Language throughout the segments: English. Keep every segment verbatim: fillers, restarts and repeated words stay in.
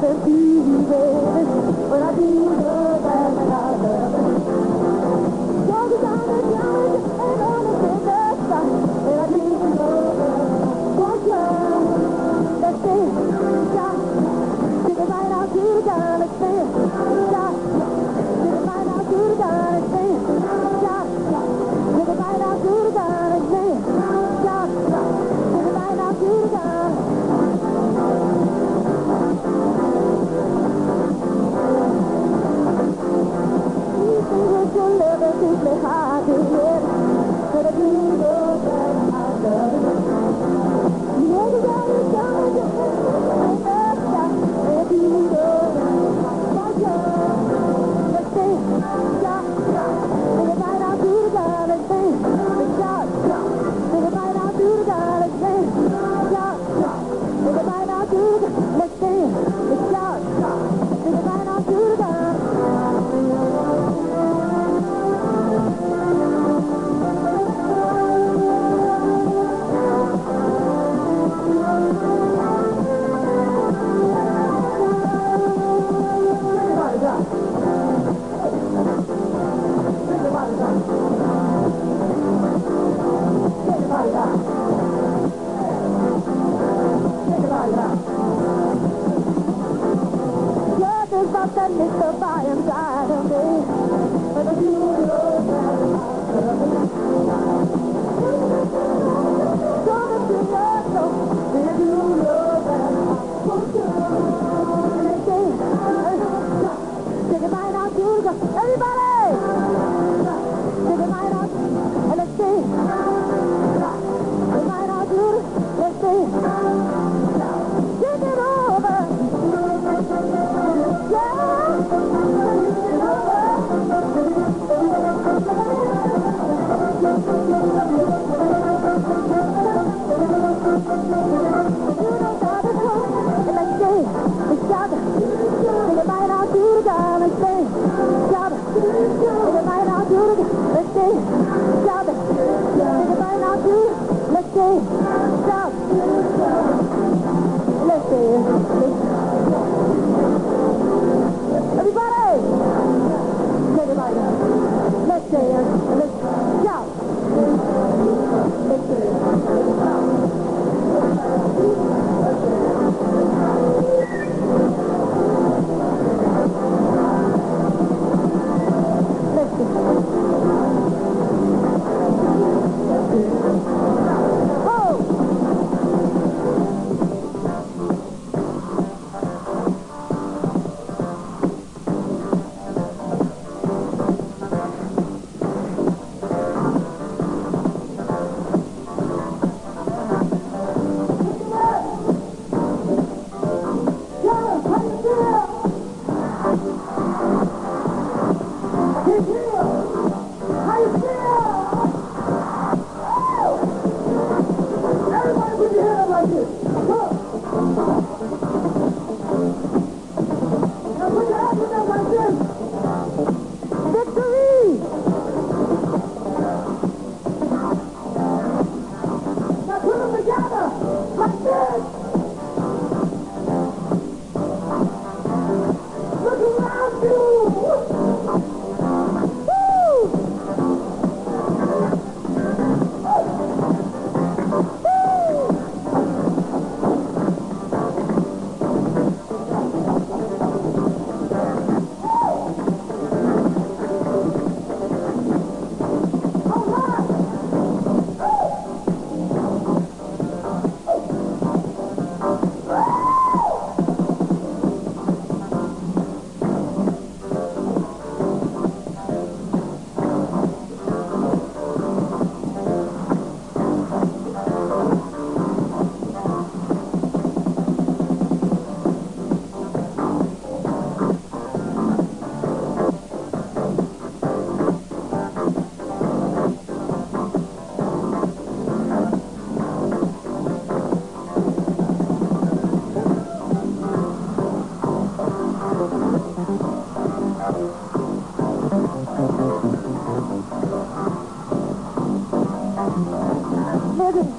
loving you, baby. But I do know that I love you. You're the kind of young and honest and side. And I do know that what's love? Let's dance, stop. Take it right out to the gun, let's dance, stop. Take it right out to the gun, let's dance, stop. Take it right out to the gun, let's dance, stop. Take it right out to the gun. You think that your love is deeply hard to get, but I do know that I love you. You're the guy who's gonna do it, and you know that I love. Let's dance, stop, take it right out to the gun, let's dance, stop, take it right out to the gun, let's dance, stop, take it right out to the gun, let's dance, stop, take it right out to the gun. That Mister By inside of me, but I do know that I love you. Gonna be your soul, and I do know that I want you. Let's dance, take it right out to the gun. Everybody, take it right out, and let's dance. Take it right out to the, let's dance. Take it over.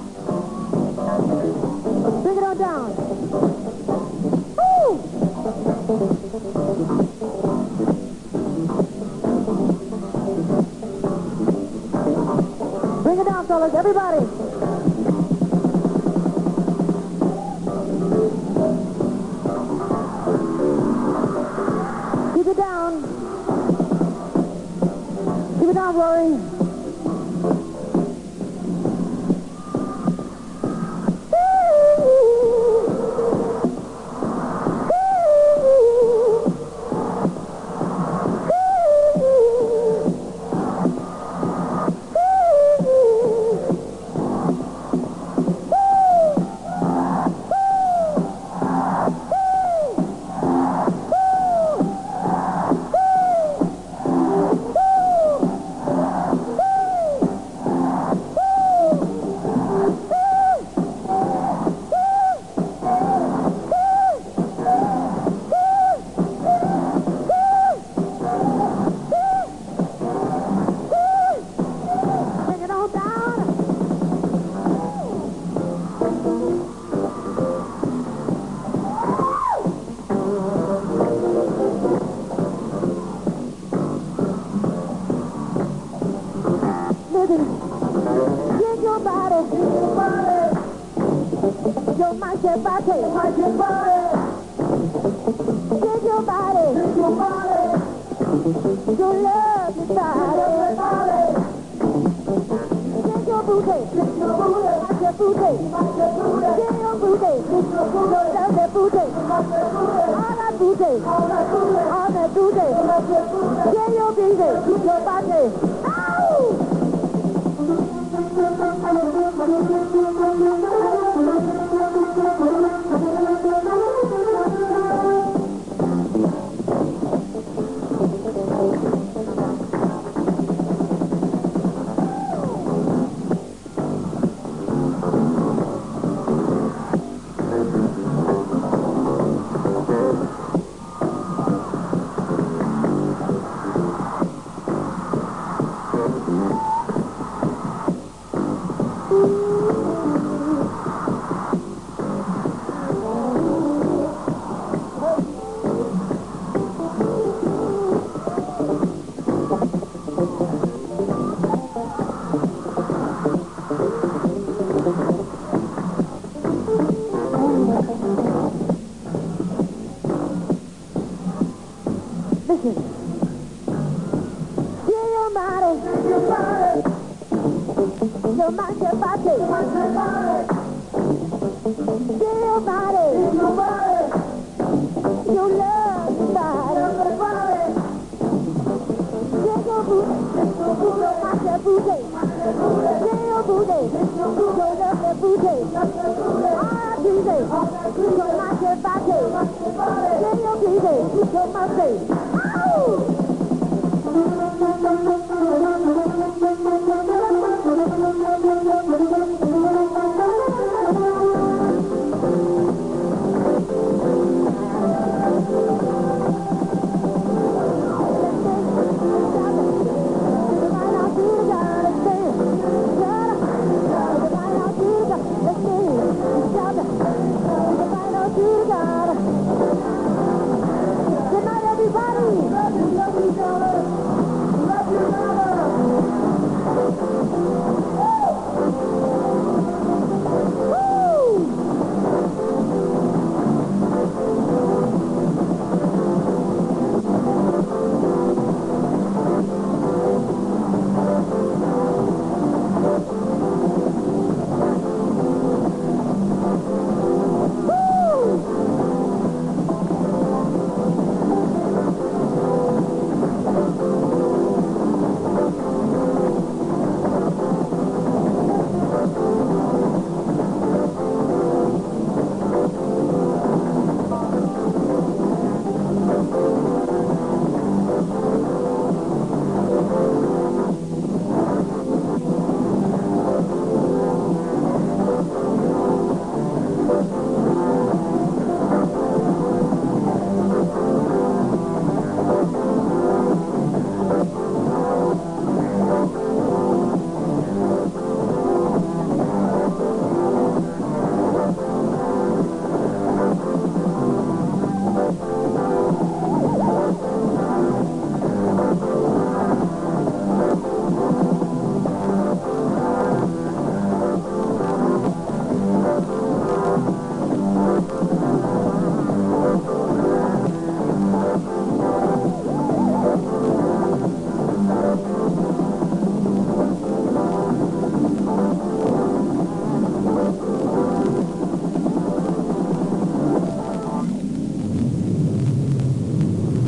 Bring it on down. Woo! Bring it down, fellas, everybody. Keep it down. Keep it down, Rory. Shake your body, shake your body. Your mind, your body, mind, your body. Shake your body, shake your body. Your love, your body. Shake your booty, shake your booty, mind your booty, mind your booty. Shake your booty, shake your booty, love that booty, all that booty, all that booty, all that booty. Shake your booty, your body. Ow! Listen. Feel your body. Feel your body. Your mind, your body. Mind, your body. Feel your body. Feel your body. Your love, your body. Love your body. Feel your booty. Feel your booty. Your mind, your booty. Feel your booty. Your love, your booty. All that booty. Your mind, your body. Feel your booty. Your muscle. Ow!